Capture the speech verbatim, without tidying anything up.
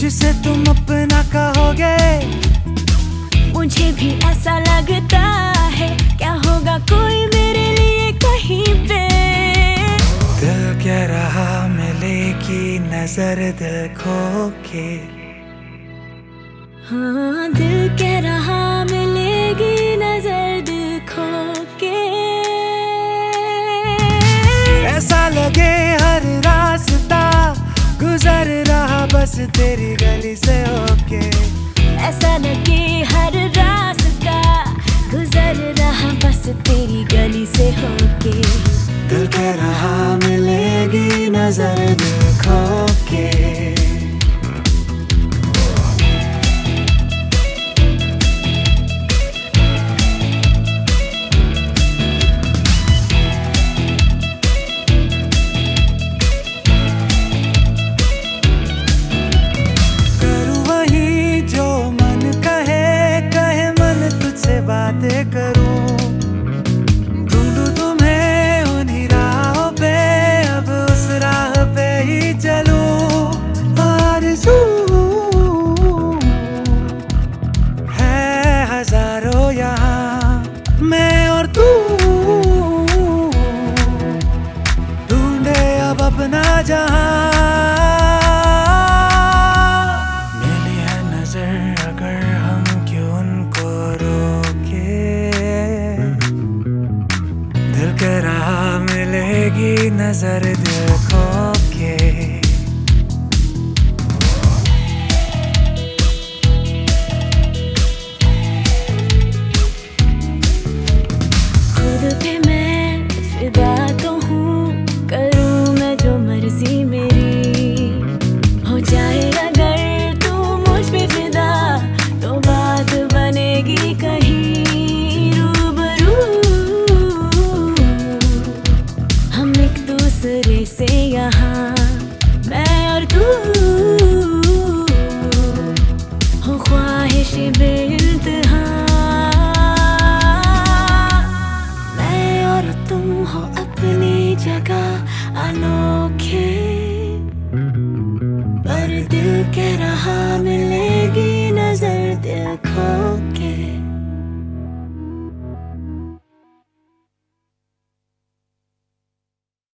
जिसे तुम अपना कहोगे। मुझे भी ऐसा लगता है, क्या होगा कोई मेरे लिए कहीं पे। दिल कह रहा मिलेगी नजर दिल खो के। हाँ, दिल कह रहा मिलेगी नजर दिल खो के। ऐसा लगे हर रास्ता गुजर रहा बस तेरी गली से होके। ऐसा लगे हर रास्ता गुजर रहा बस तेरी गली से होके। दिल कह रहा मिलेगी नजर दिल खो के। बातें करूं, ढूंढूं तुम्हें उन्हीं राहों पे, अब उस राह पे ही चलूं। आरज़ू है हजारों यहाँ, मैं और तू ढूंढे अब अपना जहां। मिली है नजर अगर हम क्यों उनको कह रहा मिलेगी नजर दिल खो के। खुद पे मैं फिदा तो हूँ, करूँ मैं जो मर्जी मेरी। हो जाए अगर तू मुझ पे फिदा तो बात बनेगी कहीं दूसरे से यहाँ, मैं और तू हो ख्वाहिश बेइंतहा। मैं और तुम हो अपनी जगह अनोखे, पर दिल कह रहा मिलेगी नजर दिल खो